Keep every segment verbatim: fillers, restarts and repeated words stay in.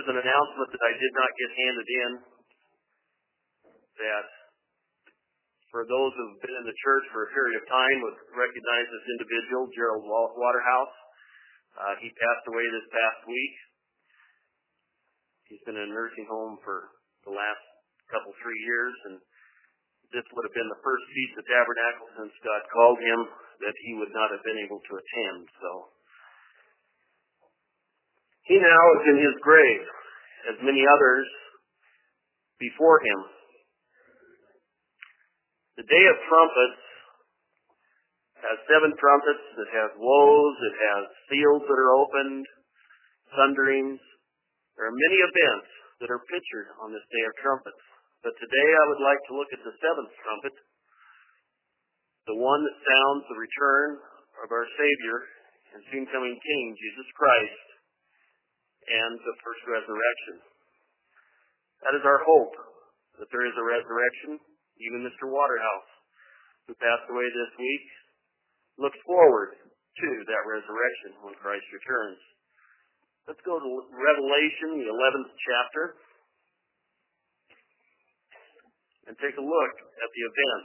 is an announcement that I did not get handed in, that for those who have been in the church for a period of time would recognize this individual, Gerald Waterhouse. Uh, he passed away this past week. He's been in a nursing home for the last couple, three years, and this would have been the first Feast of Tabernacle since God called him that he would not have been able to attend. So he now is in his grave, as many others before him. The Day of Trumpets has seven trumpets. It has woes. It has seals that are opened, thunderings. There are many events that are pictured on this Day of Trumpets. But today I would like to look at the seventh trumpet, the one that sounds the return of our Savior and soon coming King, Jesus Christ, and the first resurrection. That is our hope, that there is a resurrection. Even Mister Waterhouse, who passed away this week, looks forward to that resurrection when Christ returns. Let's go to Revelation, the eleventh chapter, and take a look at the events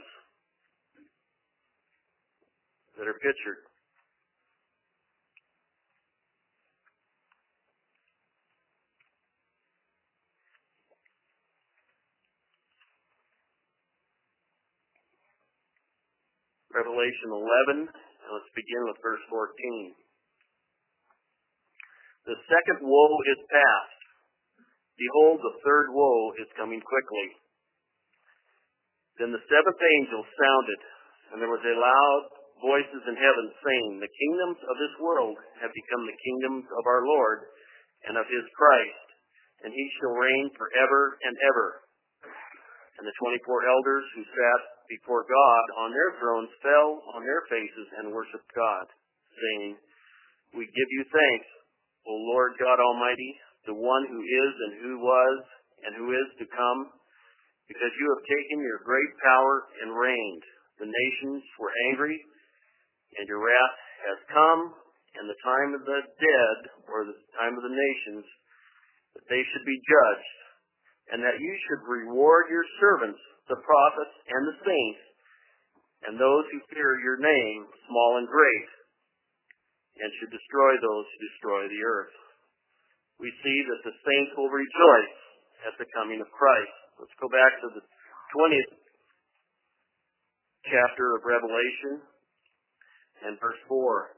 that are pictured. Revelation eleven, and let's begin with verse fourteen. The second woe is past. Behold, the third woe is coming quickly. Then the seventh angel sounded, and there was a loud voices in heaven saying, the kingdoms of this world have become the kingdoms of our Lord and of his Christ, and he shall reign forever and ever. And the twenty-four elders who sat before God on their thrones fell on their faces and worshipped God, saying, we give you thanks, O Lord God Almighty, the one who is and who was and who is to come, because you have taken your great power and reigned. The nations were angry, and your wrath has come, and the time of the dead, or the time of the nations, that they should be judged, and that you should reward your servants, the prophets and the saints, and those who fear your name, small and great, and should destroy those who destroy the earth. We see that the saints will rejoice at the coming of Christ. Let's go back to the twentieth chapter of Revelation and verse four.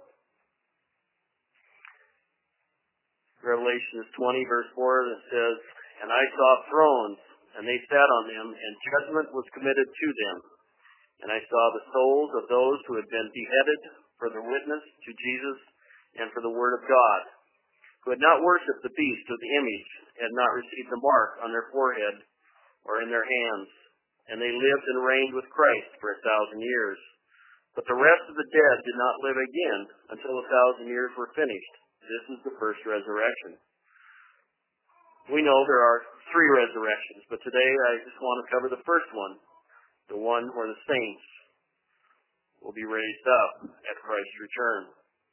Revelation is twenty, verse four, that says, and I saw thrones, and they sat on them, and judgment was committed to them. And I saw the souls of those who had been beheaded for their witness to Jesus and for the word of God, who had not worshipped the beast or the image, had not received the mark on their forehead or in their hands. And they lived and reigned with Christ for a thousand years. But the rest of the dead did not live again until a thousand years were finished. This is the first resurrection. We know there are three resurrections, but today I just want to cover the first one, the one where the saints will be raised up at Christ's return.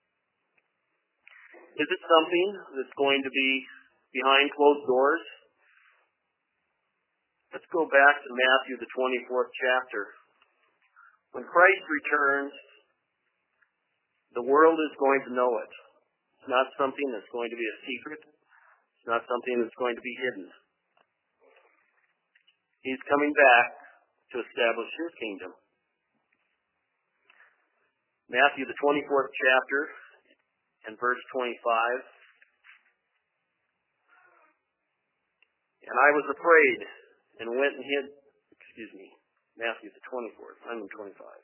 Is it something that's going to be behind closed doors? Let's go back to Matthew, the twenty-fourth chapter. When Christ returns, the world is going to know it. It's not something that's going to be a secret. It's not something that's going to be hidden. He's coming back to establish his kingdom. Matthew, the twenty-fourth chapter, and verse twenty-five. And I was afraid and went and hid, excuse me, Matthew, the twenty-fourth. I'm in twenty-five.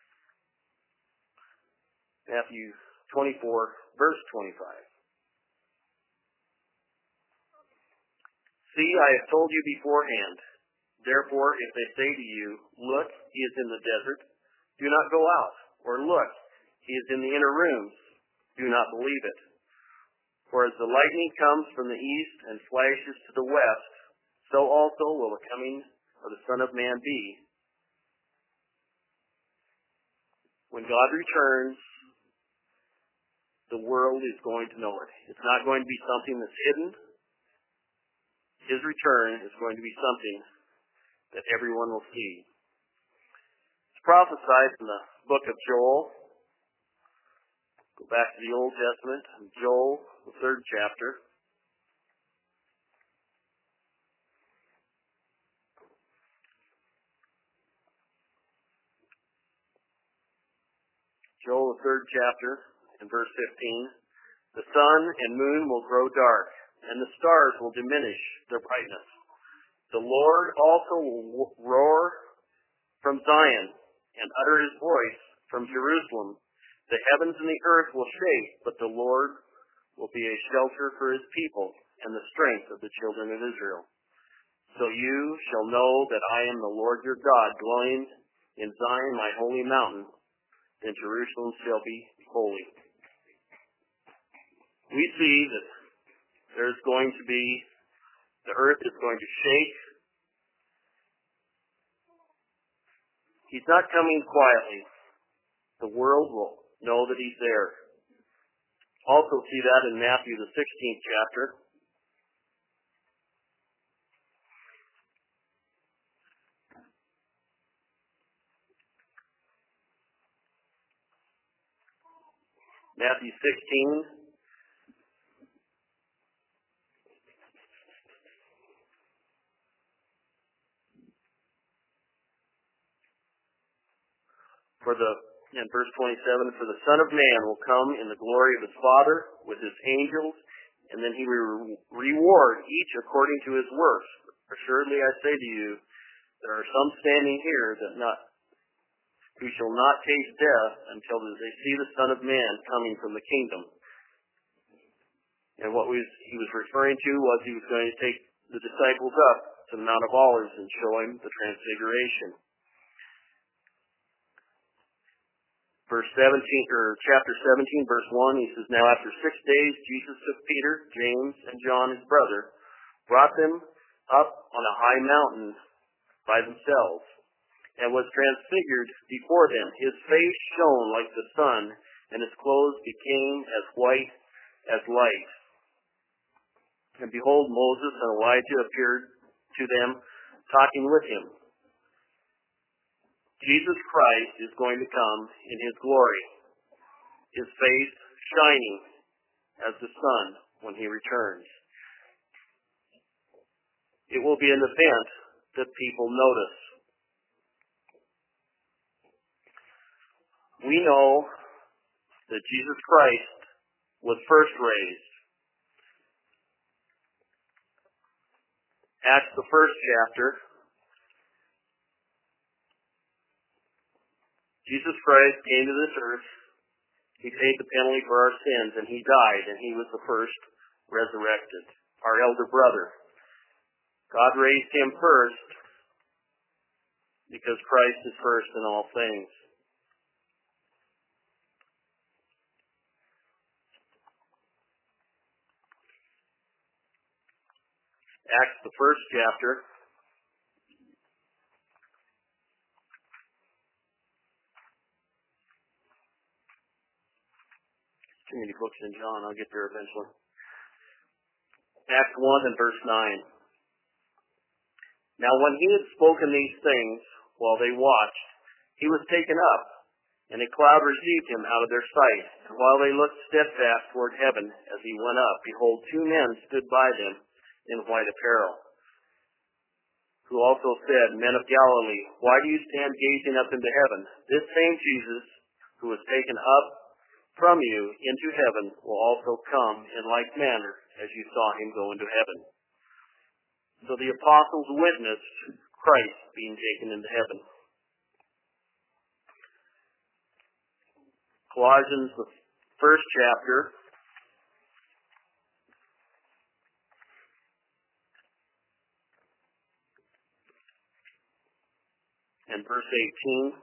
Matthew twenty-four, verse twenty-five. See, I have told you beforehand. Therefore, if they say to you, look, he is in the desert, do not go out. Or look, he is in the inner rooms, do not believe it. For as the lightning comes from the east and flashes to the west, so also will the coming of the Son of Man be. When God returns, the world is going to know it. It's not going to be something that's hidden. his return is going to be something that everyone will see. It's prophesied in the book of Joel. Go back to the Old Testament, Joel, the third chapter. Joel, the third chapter, in verse fifteen. The sun and moon will grow dark, and the stars will diminish their brightness. The Lord also will roar from Zion and utter his voice from Jerusalem. The heavens and the earth will shake, but the Lord will be a shelter for his people and the strength of the children of Israel. So you shall know that I am the Lord your God, dwelling in Zion, my holy mountain. Then Jerusalem shall be holy. We see that there's going to be, the earth is going to shake. He's not coming quietly. The world will know that he's there. Also see that in Matthew, the sixteenth chapter. Matthew sixteen. For the, in verse twenty-seven, for the Son of Man will come in the glory of his Father with his angels, and then he will reward each according to his works. Assuredly I say to you, there are some standing here that not, who shall not taste death until they see the Son of Man coming from the kingdom. And what was, he was referring to was he was going to take the disciples up to the Mount of Olives and show him the transfiguration. Verse seventeen, or chapter seventeen, verse one, he says, Now after six days, Jesus took Peter, James, and John, his brother, brought them up on a high mountain by themselves, and was transfigured before them. His face shone like the sun, and his clothes became as white as light. And behold, Moses and Elijah appeared to them, talking with him. Jesus Christ is going to come in his glory, his face shining as the sun when he returns. It will be an event that people notice. We know that Jesus Christ was first raised. Acts, the first chapter, Jesus Christ came to this earth. He paid the penalty for our sins, and he died, and he was the first resurrected, our elder brother. God raised him first because Christ is first in all things. Acts, the first chapter. Too many books in John. I'll get there eventually. Acts one and verse nine. Now when he had spoken these things while they watched, he was taken up, and a cloud received him out of their sight. And while they looked steadfast toward heaven as he went up, behold, two men stood by them in white apparel, who also said, Men of Galilee, why do you stand gazing up into heaven? This same Jesus, who was taken up from you into heaven, will also come in like manner as you saw him go into heaven. So the apostles witnessed Christ being taken into heaven. Colossians, the first chapter, and verse eighteen,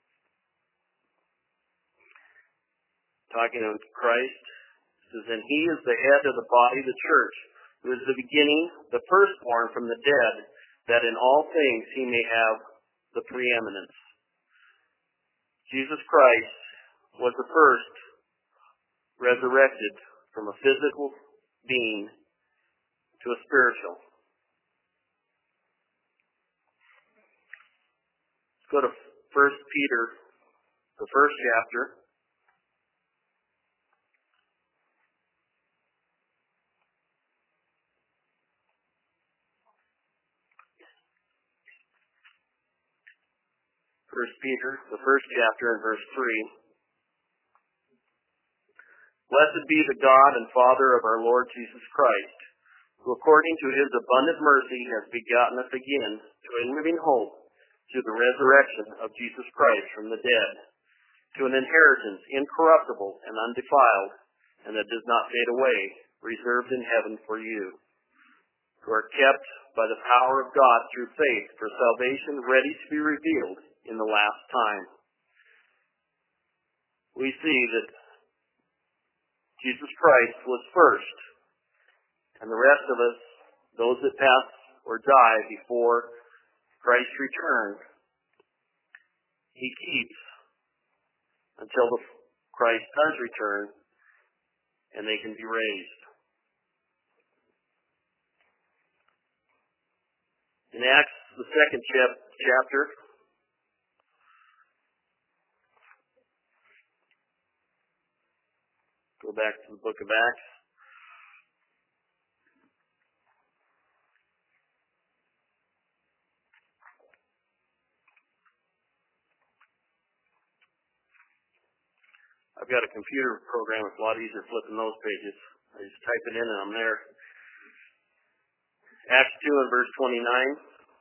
talking of Christ, says, And he is the head of the body, the church, who is the beginning, the firstborn from the dead, that in all things he may have the preeminence. Jesus Christ was the first resurrected from a physical being to a spiritual. Go to First Peter, the first chapter. First Peter, the first chapter, and verse three. Blessed be the God and Father of our Lord Jesus Christ, who according to his abundant mercy has begotten us again to a living hope through the resurrection of Jesus Christ from the dead, to an inheritance incorruptible and undefiled, and that does not fade away, reserved in heaven for you, who are kept by the power of God through faith for salvation ready to be revealed in the last time. We see that Jesus Christ was first, and the rest of us, those that pass or die before Christ's return, he keeps until the Christ does return and they can be raised. In Acts, the second chap- chapter, go back to the book of Acts. I've got a computer program. It's a lot easier flipping those pages. I just type it in and I'm there. Acts two and verse twenty-nine.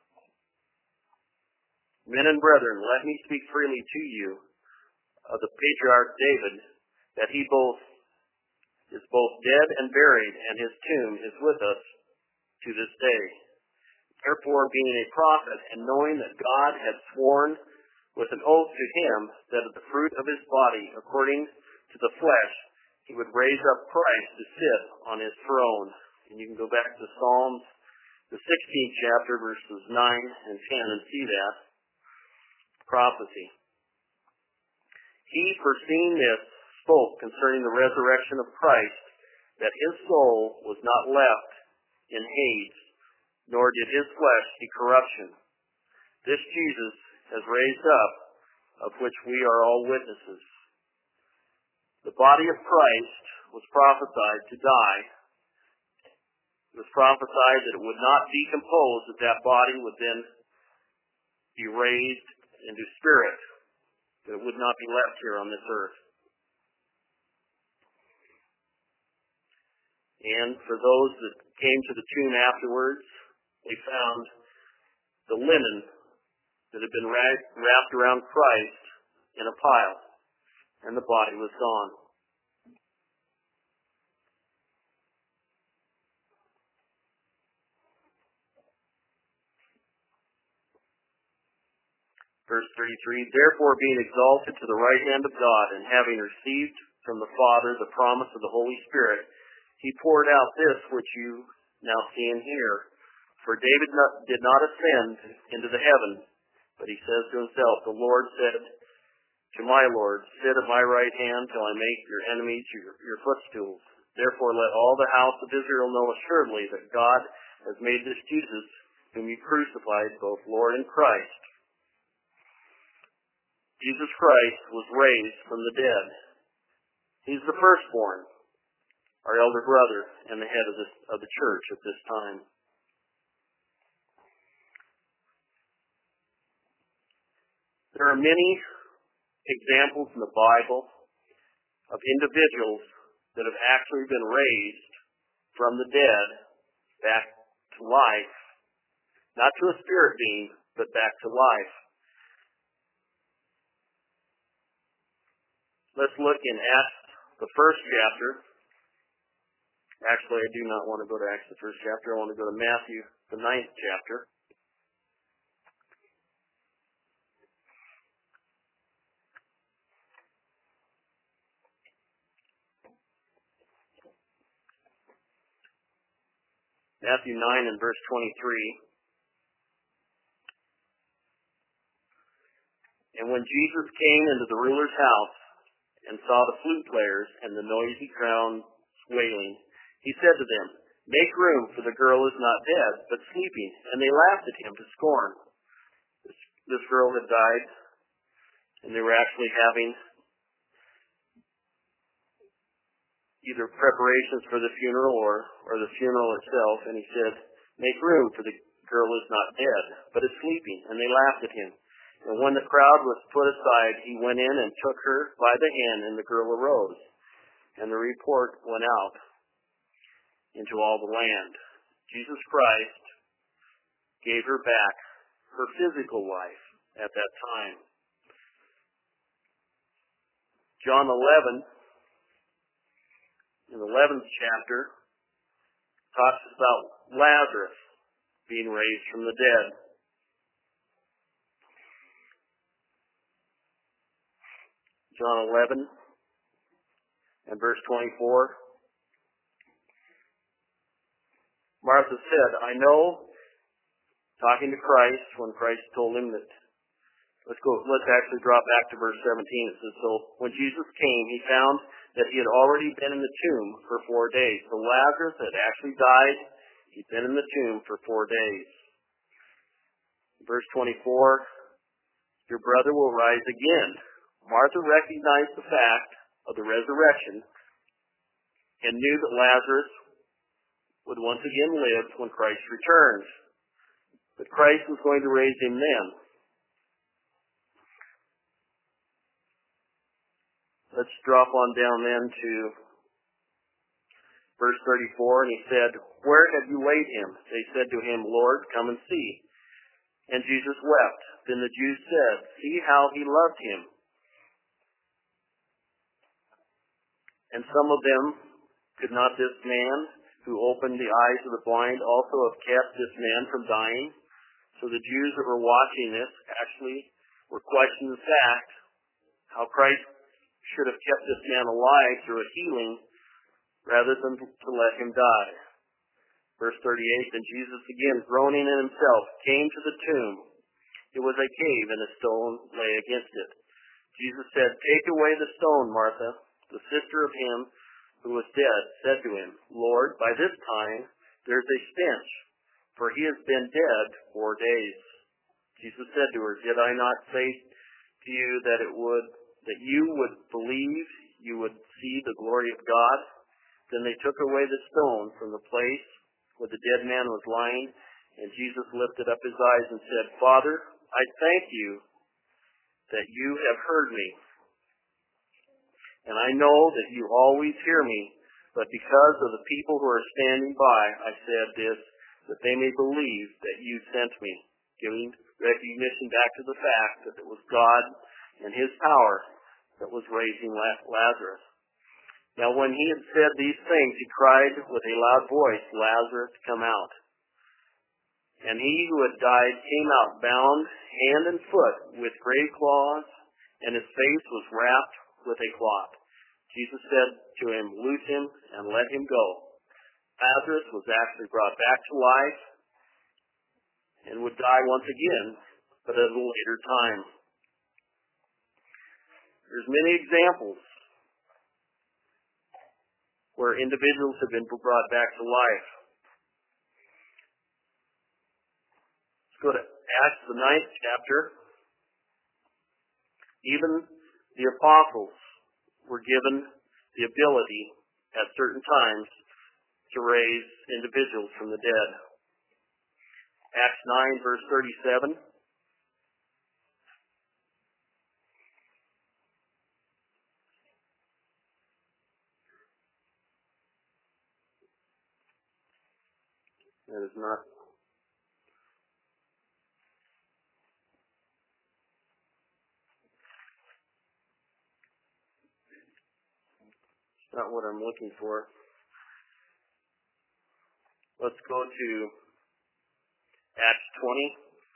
Men and brethren, let me speak freely to you of the patriarch David, that he both is both dead and buried, and his tomb is with us to this day. Therefore, being a prophet, and knowing that God had sworn with an oath to him that of the fruit of his body, according to the flesh, he would raise up Christ to sit on his throne. And you can go back to Psalms, the sixteenth chapter, verses nine and ten, and see that prophecy. He, foreseeing this, spoke concerning the resurrection of Christ, that his soul was not left in Hades, nor did his flesh see corruption. This Jesus has raised up, of which we are all witnesses. The body of Christ was prophesied to die. It was prophesied that it would not decompose, that that body would then be raised into spirit, that it would not be left here on this earth. And for those that came to the tomb afterwards, they found the linen that had been wrapped around Christ in a pile, and the body was gone. Verse thirty-three, therefore being exalted to the right hand of God, and having received from the Father the promise of the Holy Spirit, he poured out this which you now see and hear. For David not, did not ascend into the heaven, but he says to himself, the Lord said to my Lord, sit at my right hand till I make your enemies your, your footstools. Therefore let all the house of Israel know assuredly that God has made this Jesus, whom you crucified, both Lord and Christ. Jesus Christ was raised from the dead. He's the firstborn, our elder brother, and the head of, this, of the church at this time. There are many examples in the Bible of individuals that have actually been raised from the dead back to life, not to a spirit being, but back to life. Let's look in Acts, the first chapter. Actually, I do not want to go to Acts, the first chapter. I want to go to Matthew, the ninth chapter. Matthew nine and verse twenty-three. And when Jesus came into the ruler's house and saw the flute players and the noisy crowd wailing, he said to them, make room, for the girl is not dead, but sleeping. And they laughed at him to scorn. this girl had died, and they were actually having either preparations for the funeral or, or the funeral itself, and he said, "Make room, for the girl is not dead, but is sleeping." And they laughed at him. And when the crowd was put aside, he went in and took her by the hand, and the girl arose. And the report went out into all the land. Jesus Christ gave her back her physical life at that time. John eleven, in the eleventh chapter, talks about Lazarus being raised from the dead. John eleven and verse twenty-four. Martha said, "I know," talking to Christ, when Christ told him that, let's go, let's actually drop back to verse seventeen. It says, "So when Jesus came, he found that he had already been in the tomb for four days. So Lazarus had actually died. He'd been in the tomb for four days. Verse twenty-four, "Your brother will rise again." Martha recognized the fact of the resurrection and knew that Lazarus would once again live when Christ returned. But Christ was going to raise him then. Let's drop on down then to verse thirty-four. And he said, "Where have you laid him?" They said to him, "Lord, come and see." And Jesus wept. Then the Jews said, "See how he loved him." And some of them, "Could not this man who opened the eyes of the blind also have kept this man from dying?" So the Jews that were watching this actually were questioning the fact how Christ should have kept this man alive through a healing rather than to let him die. Verse thirty-eight, "Then Jesus, again groaning in himself, came to the tomb. It was a cave, and a stone lay against it. Jesus said, 'Take away the stone,' Martha, the sister of him who was dead, said to him, 'Lord, by this time there is a stench, for he has been dead four days.' Jesus said to her, 'Did I not say to you that it would that you would believe, you would see the glory of God?' Then they took away the stone from the place where the dead man was lying, and Jesus lifted up his eyes and said, 'Father, I thank you that you have heard me. And I know that you always hear me, but because of the people who are standing by, I said this, that they may believe that you sent me,' giving recognition back to the fact that it was God and his power that was raising Lazarus. Now when he had said these things, he cried with a loud voice, 'Lazarus, come out.' And he who had died came out, bound hand and foot with grave claws, and his face was wrapped with a cloth. Jesus said to him, 'Loose him and let him go.' Lazarus was actually brought back to life and would die once again, but at a later time. There's many examples where individuals have been brought back to life. Let's go to Acts, the ninth chapter. Even the apostles were given the ability at certain times to raise individuals from the dead. Acts nine, verse thirty-seven. That is not not what I'm looking for. Let's go to Acts twenty.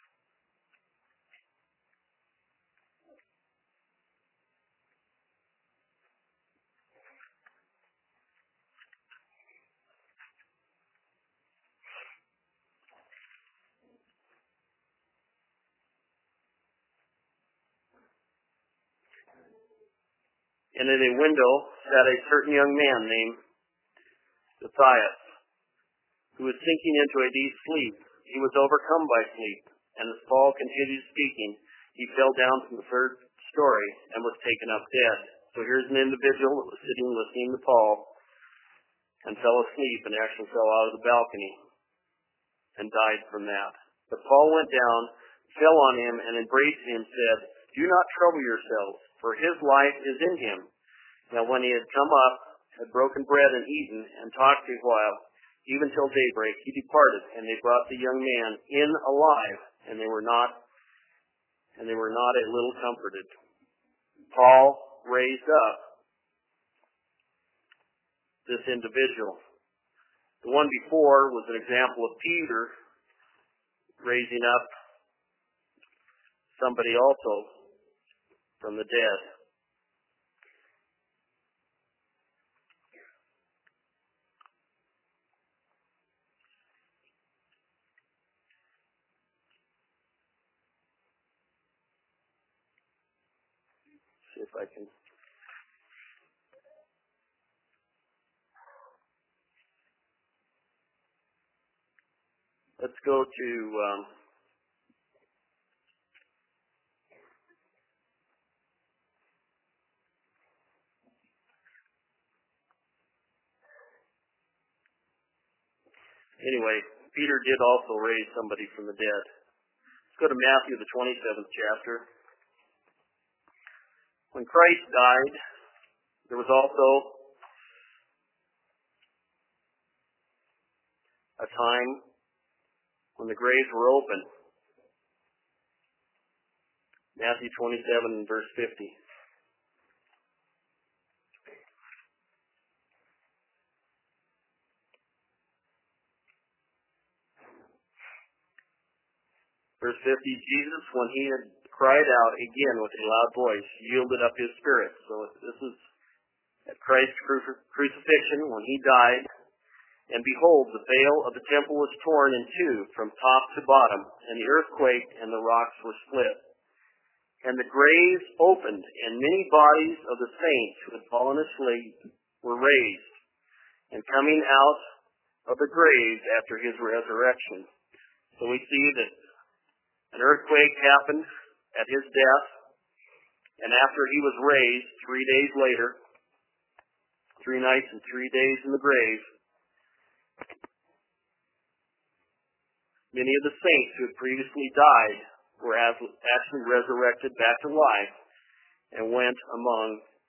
And at a window sat a certain young man named Matthias, who was sinking into a deep sleep. He was overcome by sleep, and as Paul continued speaking, he fell down from the third story and was taken up dead. So here's an individual that was sitting listening to Paul and fell asleep and actually fell out of the balcony and died from that. But Paul went down, fell on him, and embraced him, said, "Do not trouble yourselves, for his life is in him." Now when he had come up, had broken bread and eaten, and talked a while, even till daybreak, he departed, and they brought the young man in alive, and they were not, and they were not a little comforted. Paul raised up this individual. The one before was an example of Peter raising up somebody also from the dead. See if I can. Let's go to um, anyway, Peter did also raise somebody from the dead. Let's go to Matthew, the twenty-seventh chapter. When Christ died, there was also a time when the graves were open. Matthew twenty-seven, verse fifty. Verse fifty, Jesus, when he had cried out again with a loud voice, yielded up his spirit. So this is at Christ's cru- crucifixion when he died. And behold, the veil of the temple was torn in two from top to bottom, and the earth quaked, and the rocks were split. And the graves opened, and many bodies of the saints who had fallen asleep were raised, and coming out of the graves after his resurrection. So we see that an earthquake happened at his death, and after he was raised three days later, three nights and three days in the grave, many of the saints who had previously died were actually resurrected back to life and went among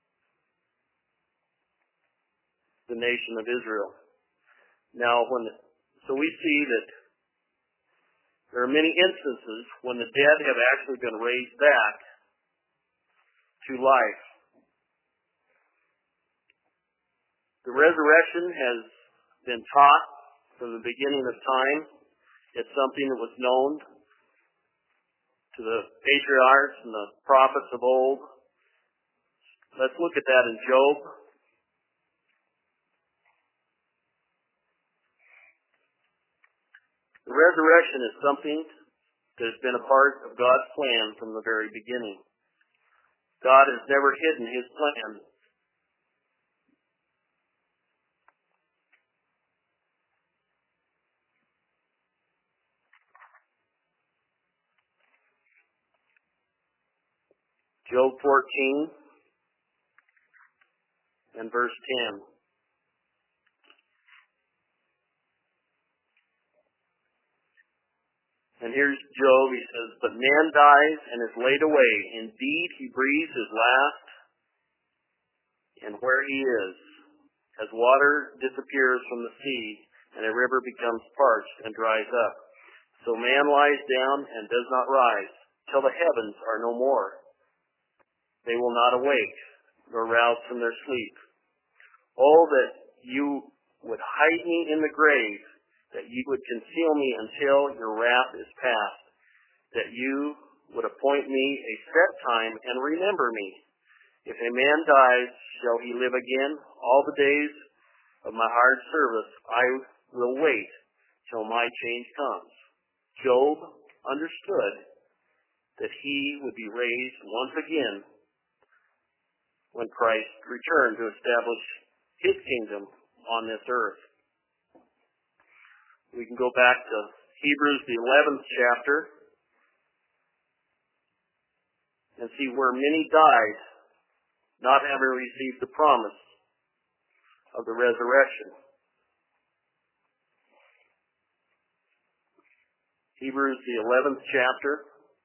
the nation of Israel. Now, when the, so we see that there are many instances when the dead have actually been raised back to life. The resurrection has been taught from the beginning of time. It's something that was known to the patriarchs and the prophets of old. Let's look at that in Job. The resurrection is something that has been a part of God's plan from the very beginning. God has never hidden his plan. Job fourteen and verse ten. And here's Job. He says, "But man dies and is laid away. Indeed, he breathes his last, and where he is, as water disappears from the sea, and a river becomes parched and dries up. So man lies down and does not rise, till the heavens are no more. They will not awake, nor rouse from their sleep. Oh, that you would hide me in the grave, that you would conceal me until your wrath is past, that you would appoint me a set time and remember me. If a man dies, shall he live again? All the days of my hard service I will wait till my change comes." Job understood that he would be raised once again when Christ returned to establish his kingdom on this earth. We can go back to Hebrews, the eleventh chapter. and see where many died, not having received the promise of the resurrection. Hebrews, the eleventh chapter,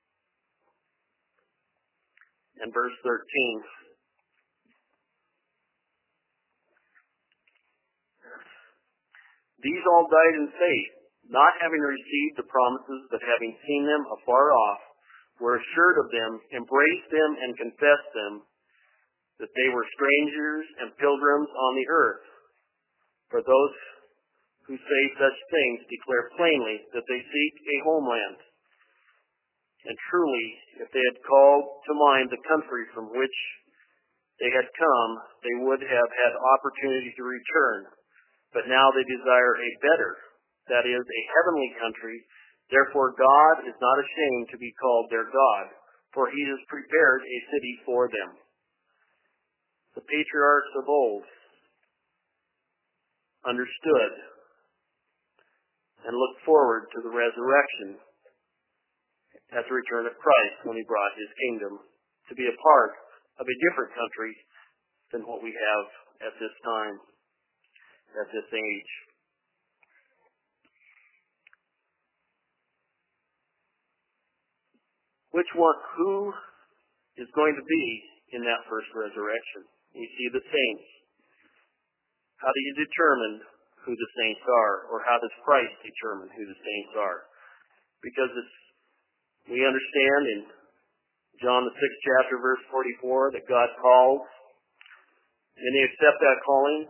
and verse thirteen. These all died in faith, not having received the promises, but having seen them afar off, were assured of them, embraced them, and confessed them, that they were strangers and pilgrims on the earth. For those who say such things declare plainly that they seek a homeland. And truly, if they had called to mind the country from which they had come, they would have had opportunity to return. But now they desire a better, that is, a heavenly country. Therefore God is not ashamed to be called their God, for he has prepared a city for them. The patriarchs of old understood and looked forward to the resurrection at the return of Christ when he brought his kingdom, to be a part of a different country than what we have at this time, at this age. Which one, who is going to be in that first resurrection? We see the saints. How do you determine who the saints are, or how does Christ determine who the saints are? Because it's, we understand in John the sixth chapter, verse forty-four, that God calls, and they accept that calling.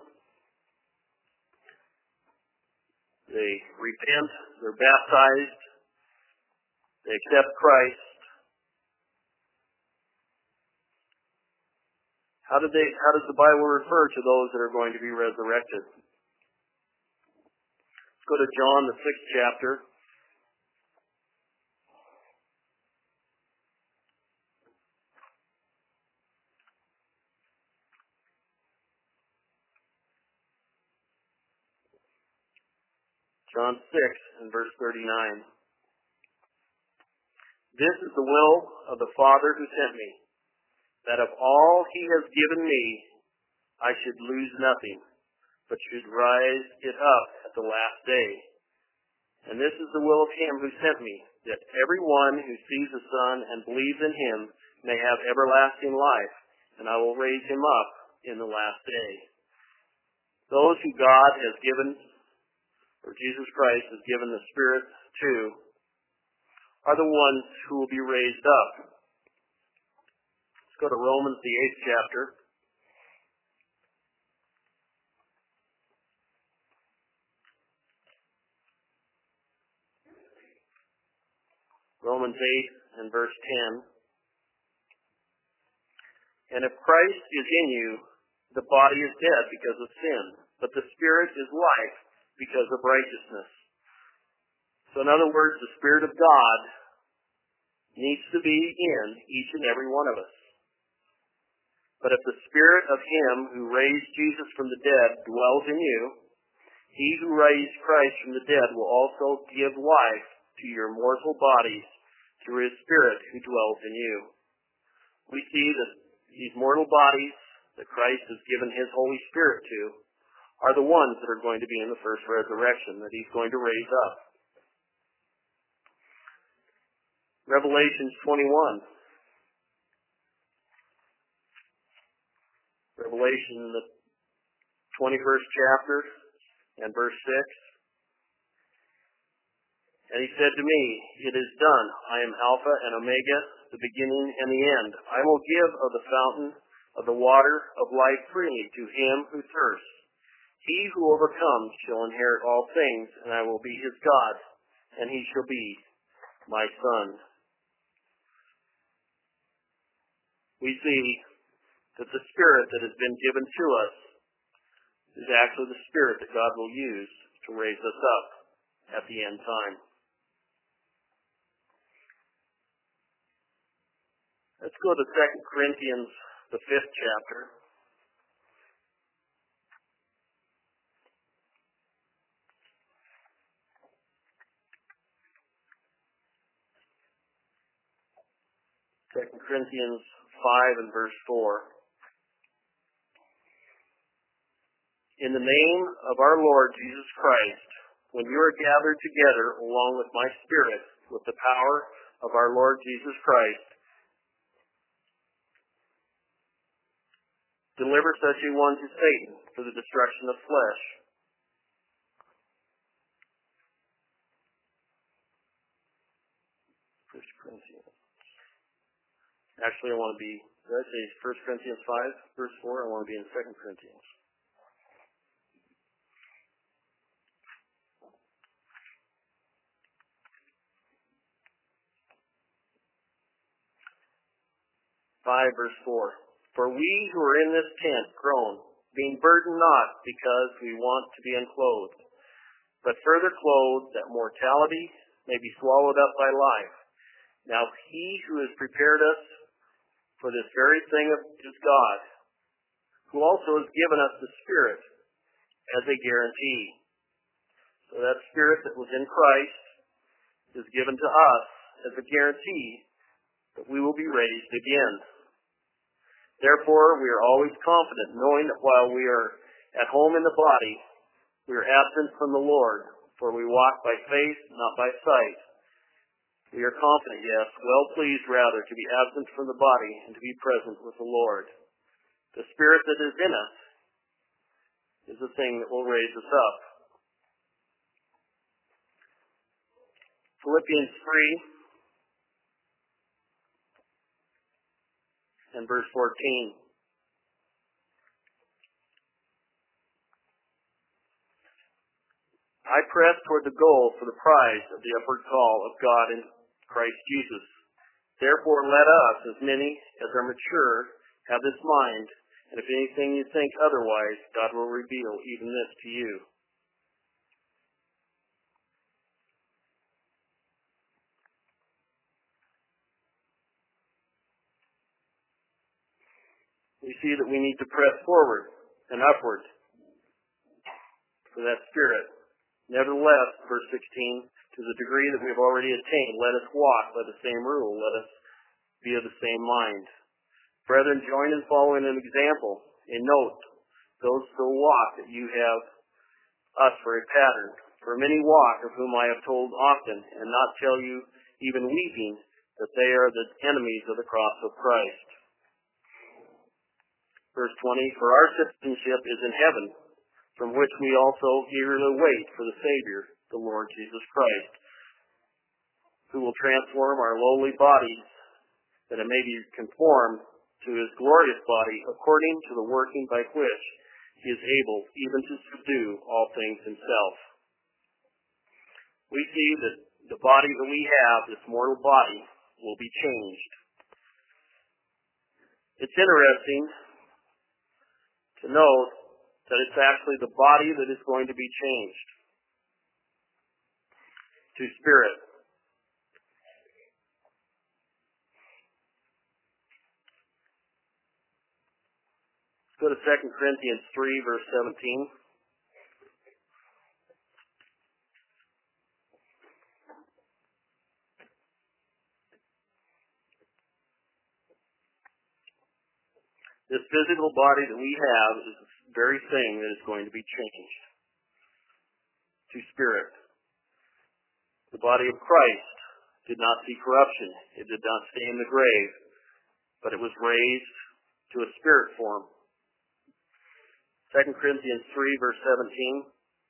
They repent, they're baptized, they accept Christ. How did they? How does the Bible refer to those that are going to be resurrected? Let's go to John the sixth chapter. John six and verse thirty-nine. This is the will of the Father who sent me, that of all he has given me, I should lose nothing, but should rise it up at the last day. And this is the will of him who sent me, that everyone who sees the Son and believes in him may have everlasting life, and I will raise him up in the last day. Those who God has given, or Jesus Christ has given the Spirit to, are the ones who will be raised up. Let's go to Romans, the eighth chapter. Romans eight and verse ten. And if Christ is in you, the body is dead because of sin, but the Spirit is life because of righteousness. So in other words, the Spirit of God needs to be in each and every one of us. But if the Spirit of him who raised Jesus from the dead dwells in you, he who raised Christ from the dead will also give life to your mortal bodies through his Spirit who dwells in you. We see that these mortal bodies that Christ has given his Holy Spirit to are the ones that are going to be in the first resurrection that he's going to raise up. Revelation twenty-one. Revelation, the twenty-first chapter, and verse six. And he said to me, it is done. I am Alpha and Omega, the beginning and the end. I will give of the fountain of the water of life freely to him who thirsts. He who overcomes shall inherit all things, and I will be his God, and he shall be my son. We see that the Spirit that has been given to us is actually the Spirit that God will use to raise us up at the end time. Let's go to Second Corinthians, the fifth chapter. Second Corinthians five and verse four. In the name of our Lord Jesus Christ, when you are gathered together along with my spirit, with the power of our Lord Jesus Christ, deliver such a one to Satan for the destruction of flesh. First Corinthians. Actually, I want to be, did I say First Corinthians five, verse four? I want to be in Second Corinthians. five, verse four. For we who are in this tent groan, being burdened not because we want to be unclothed, but further clothed that mortality may be swallowed up by life. Now he who has prepared us for this very thing is God, who also has given us the Spirit as a guarantee. So that Spirit that was in Christ is given to us as a guarantee that we will be raised again. Therefore, we are always confident, knowing that while we are at home in the body, we are absent from the Lord, for we walk by faith, not by sight. We are confident, yes, well pleased rather to be absent from the body and to be present with the Lord. The Spirit that is in us is the thing that will raise us up. Philippians three and verse fourteen. I press toward the goal for the prize of the upward call of God in Christ Jesus. Therefore let us, as many as are mature, have this mind, and if anything you think otherwise, God will reveal even this to you. We see that we need to press forward and upward for that Spirit. Nevertheless, verse sixteen, to the degree that we have already attained, let us walk by the same rule, let us be of the same mind. Brethren, join in following an example, and note those who walk that you have us for a pattern. For many walk, of whom I have told often, and not tell you, even weeping, that they are the enemies of the cross of Christ. Verse twenty, for our citizenship is in heaven, from which we also eagerly wait for the Savior, the Lord Jesus Christ, who will transform our lowly bodies, that it may be conformed to his glorious body, according to the working by which he is able even to subdue all things himself. We see that the body that we have, this mortal body, will be changed. It's interesting to note that it's actually the body that is going to be changed to spirit. Let's go to Second Corinthians three, verse seventeen. This physical body that we have is the very thing that is going to be changed to spirit. The body of Christ did not see corruption. It did not stay in the grave, but it was raised to a spirit form. Second Corinthians three, verse seventeen.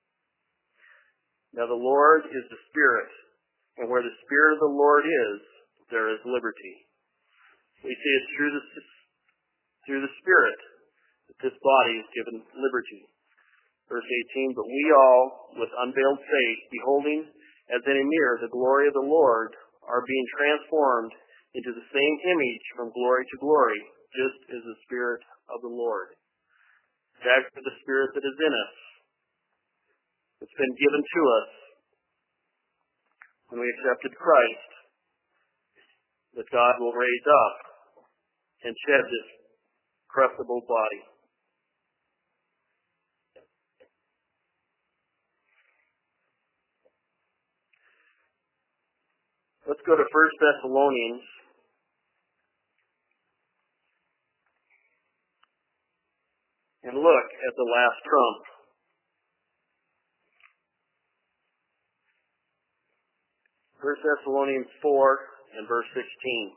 Now the Lord is the Spirit, and where the Spirit of the Lord is, there is liberty. We see it's through the through the Spirit that this body is given liberty. Verse eighteen, but we all, with unveiled face, beholding as in a mirror the glory of the Lord, are being transformed into the same image from glory to glory, just as the Spirit of the Lord. That's the Spirit that is in us. It's been given to us when we accepted Christ, that God will raise up and shed this corruptible body. Let's go to First Thessalonians the last trump. First Thessalonians four and verse sixteen.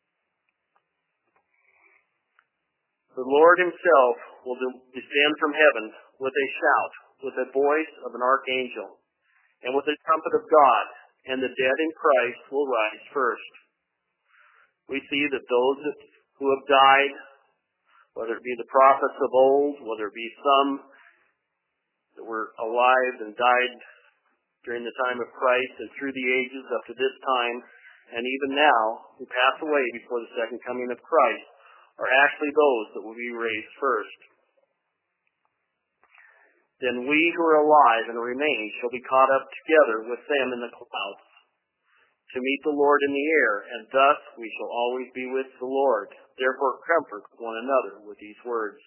The Lord himself will descend from heaven with a shout, with the voice of an archangel, and with the trumpet of God, and the dead in Christ will rise first. We see that those that, who have died, whether it be the prophets of old, whether it be some that were alive and died during the time of Christ and through the ages up to this time, and even now, who pass away before the second coming of Christ, are actually those that will be raised first. Then we who are alive and remain shall be caught up together with them in the clouds to meet the Lord in the air, and thus we shall always be with the Lord. Therefore comfort one another with these words.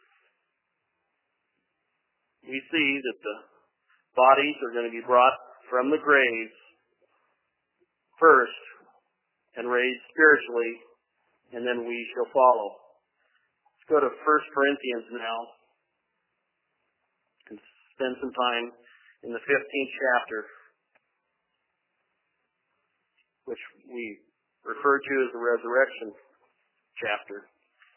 We see that the bodies are going to be brought from the graves first and raised spiritually, and then we shall follow. Let's go to First Corinthians now and spend some time in the fifteenth chapter, which we refer to as the resurrection chapter.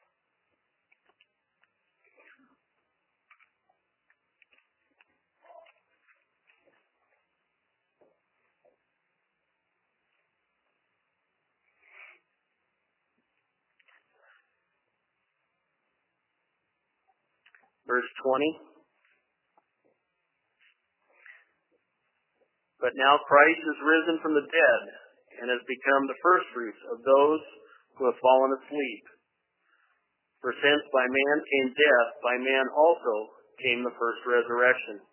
Verse twenty. But now Christ is risen from the dead and has become the firstfruits of those who have fallen asleep. For since by man came death, by man also came the first resurrection.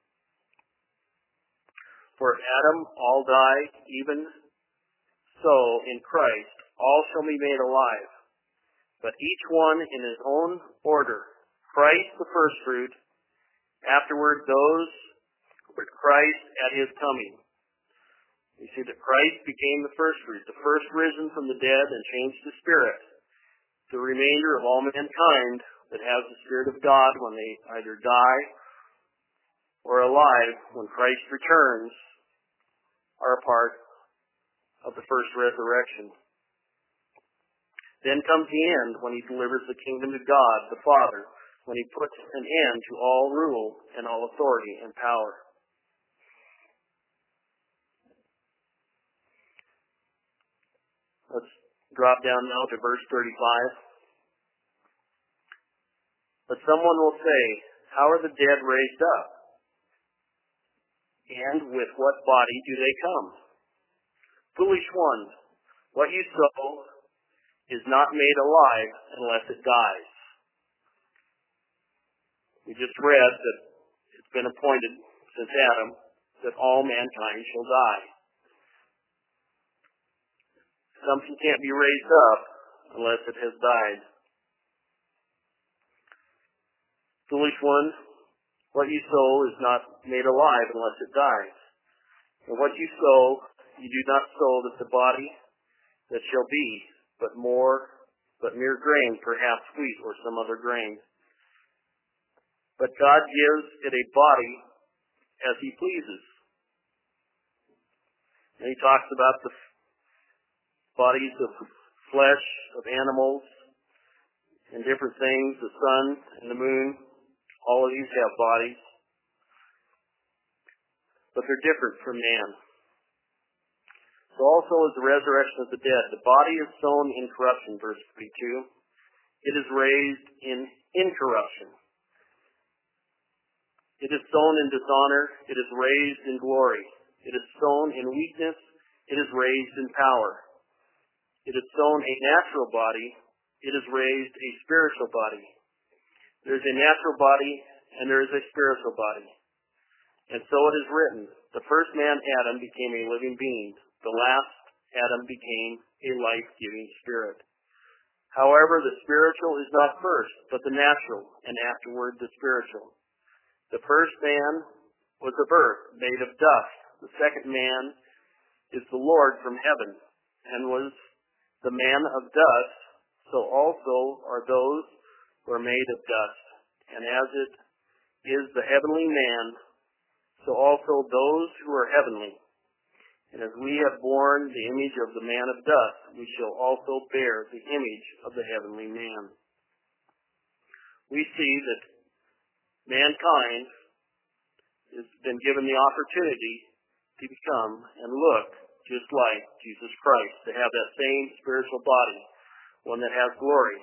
For Adam all die, even so in Christ all shall be made alive, but each one in his own order. Christ the firstfruit, afterward those with Christ at his coming. We see that Christ became the firstfruit, the first risen from the dead and changed to spirit. The remainder of all mankind that has the Spirit of God when they either die or alive when Christ returns are a part of the first resurrection. Then comes the end when he delivers the kingdom to God, the Father, when he puts an end to all rule and all authority and power. Let's drop down now to verse thirty-five. But someone will say, how are the dead raised up? And with what body do they come? Foolish ones, what you sow is not made alive unless it dies. We just read that it's been appointed since Adam that all mankind shall die. Something can't be raised up unless it has died. Foolish one, what you sow is not made alive unless it dies. And what you sow, you do not sow that the body that shall be, but more, but mere grain, perhaps wheat or some other grain. But God gives it a body as he pleases. And he talks about the bodies of flesh, of animals, and different things, the sun and the moon. All of these have bodies. But they're different from man. So also is the resurrection of the dead. The body is sown in corruption, verse thirty-two. It is raised in incorruption. It is sown in dishonor. It is raised in glory. It is sown in weakness. It is raised in power. It is sown a natural body. It is raised a spiritual body. There is a natural body and there is a spiritual body. And so it is written, the first man, Adam, became a living being. The last Adam became a life-giving spirit. However, the spiritual is not first, but the natural, and afterward the spiritual. The first man was of earth, made of dust. The second man is the Lord from heaven, and was the man of dust, so also are those who are made of dust. And as it is the heavenly man, so also those who are heavenly. And as we have borne the image of the man of dust, we shall also bear the image of the heavenly man. We see that mankind has been given the opportunity to become and look just like Jesus Christ, to have that same spiritual body, one that has glory.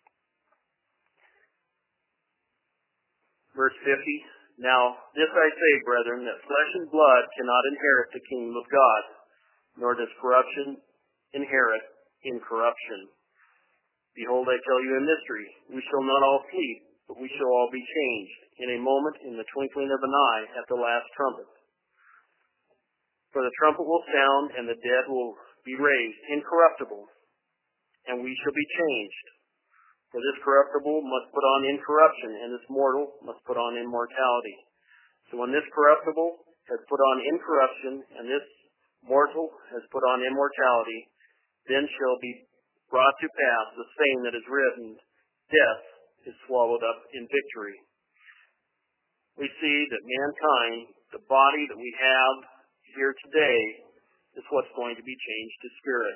Verse fifty, now this I say, brethren, that flesh and blood cannot inherit the kingdom of God, nor does corruption inherit incorruption. Behold, I tell you a mystery. We shall not all sleep, but we shall all be changed in a moment, in the twinkling of an eye, at the last trumpet. For the trumpet will sound, and the dead will be raised incorruptible, and we shall be changed. For this corruptible must put on incorruption, and this mortal must put on immortality. So when this corruptible has put on incorruption, and this mortal has put on immortality, then shall be brought to pass the saying that is written, death is swallowed up in victory. We see that mankind, the body that we have here today, is what's going to be changed to spirit.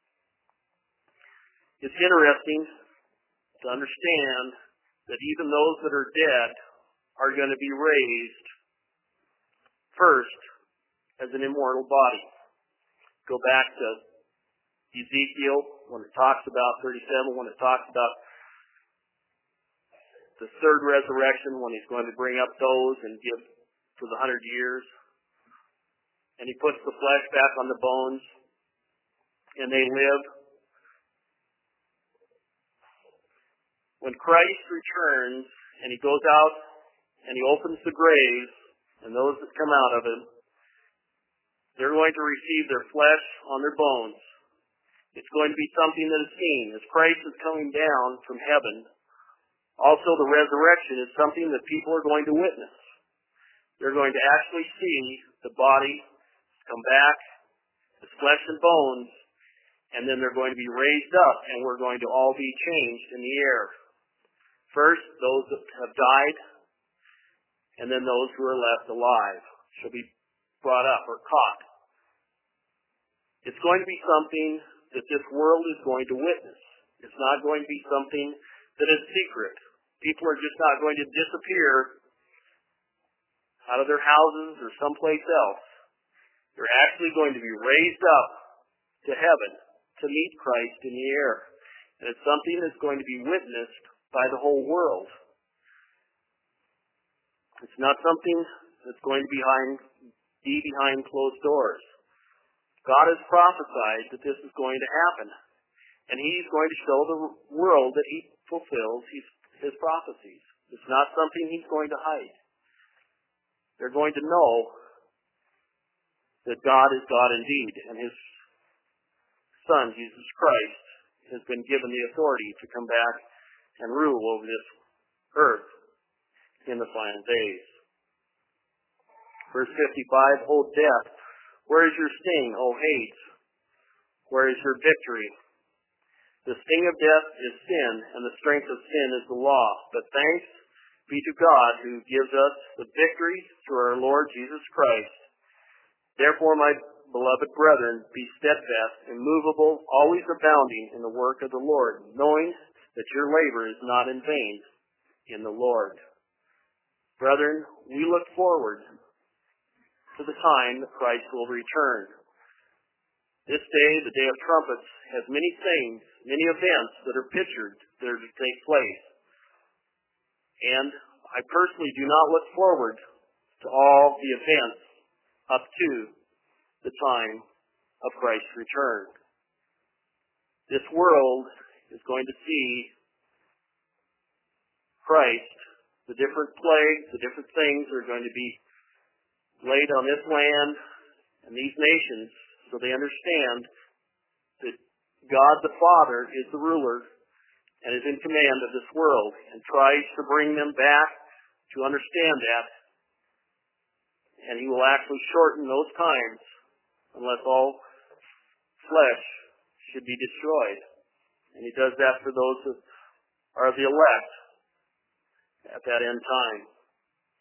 It's interesting to understand that even those that are dead are going to be raised first as an immortal body. Go back to Ezekiel when it talks about thirty-seven, when it talks about the third resurrection, when he's going to bring up those and give for the hundred years. And he puts the flesh back on the bones, and they live. When Christ returns, and he goes out, and he opens the graves, and those that come out of him, they're going to receive their flesh on their bones. It's going to be something that is seen. As Christ is coming down from heaven, also the resurrection is something that people are going to witness. They're going to actually see the body come back, as flesh and bones, and then they're going to be raised up, and we're going to all be changed in the air. First, those that have died, and then those who are left alive shall be brought up or caught. It's going to be something that this world is going to witness. It's not going to be something that is secret. People are just not going to disappear out of their houses or someplace else. They're actually going to be raised up to heaven to meet Christ in the air. And it's something that's going to be witnessed by the whole world. It's not something that's going to be behind, be behind closed doors. God has prophesied that this is going to happen. And he's going to show the world that he fulfills his, his prophecies. It's not something he's going to hide. They're going to know that God is God indeed, and his Son, Jesus Christ, has been given the authority to come back and rule over this earth in the final days. Verse fifty-five, O death, where is your sting, O Hades? Where is your victory? The sting of death is sin, and the strength of sin is the law. But thanks be to God who gives us the victory through our Lord Jesus Christ. Therefore, my beloved brethren, be steadfast, immovable, always abounding in the work of the Lord, knowing that your labor is not in vain in the Lord. Brethren, we look forward to the time that Christ will return. This day, the day of trumpets, has many things, many events that are pictured that are to take place. And I personally do not look forward to all the events up to the time of Christ's return. This world is going to see Christ, the different plagues, the different things are going to be laid on this land and these nations, so they understand that God the Father is the ruler and is in command of this world, and tries to bring them back to understand that. And he will actually shorten those times unless all flesh should be destroyed. And he does that for those that are the elect at that end time.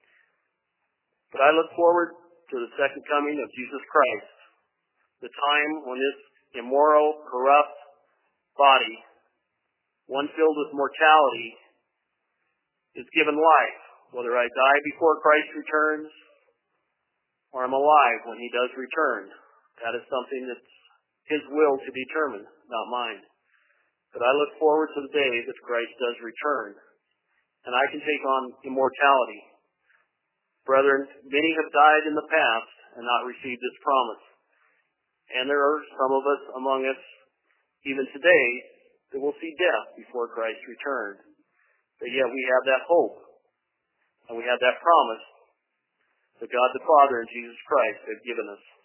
But I look forward to the second coming of Jesus Christ, the time when this immoral, corrupt body, one filled with mortality, is given life, whether I die before Christ returns or I'm alive when he does return. That is something that's his will to determine, not mine. But I look forward to the day that Christ does return, and I can take on immortality. Brethren, many have died in the past and not received this promise. And there are some of us among us, even today, that will see death before Christ's return. But yet we have that hope, and we have that promise that God the Father and Jesus Christ have given us.